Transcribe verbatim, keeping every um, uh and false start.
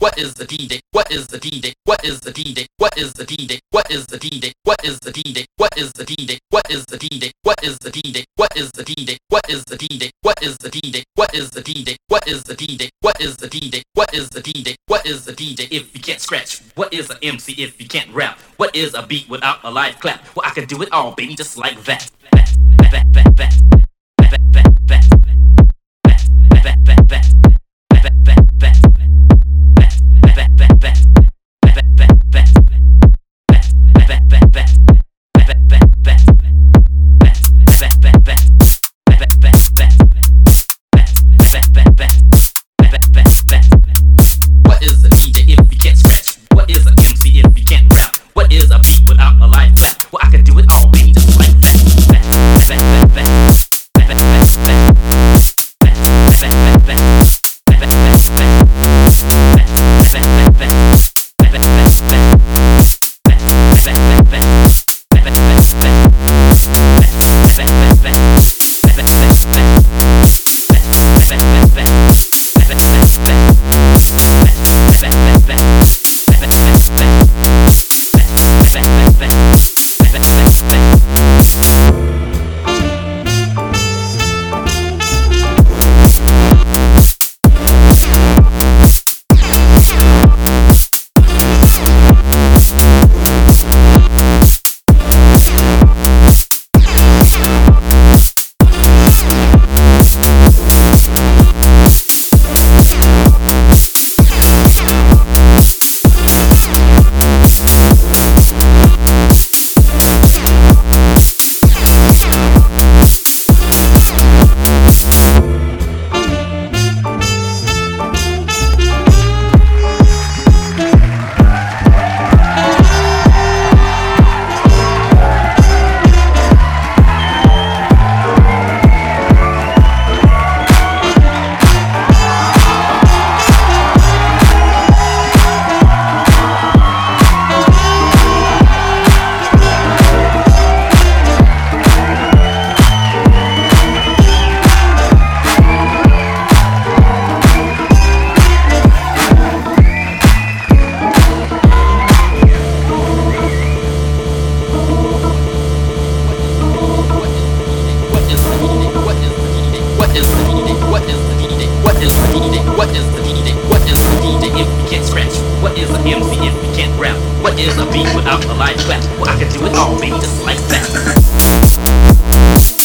What is the D J? What is the D J? What is the D J? What is the D J? What is the D J? What is the D J? What is the D J? What is the D J? What is the D J? What is the D J? What is the D J? What is the D J? What is the D J? What is the D J? What is the D J? What is the D J? What is the D J? If you can't scratch, what is an M C if you can't rap? What is a beat without a live clap? Well, I can do it all, baby, just like that. Back, back, back, back, back, back, back, back, back, back, back. What is a D J if you can't scratch? What is an M C if you can't rap? What is a beat without a live clap? Well, I can do it all, baby, just like that. Back, back, back, back, back, back, back, back, back, back, back, back. What is an M C if you can't rap? What is a beat without a live clap? Well, I can do it all, baby, just like that.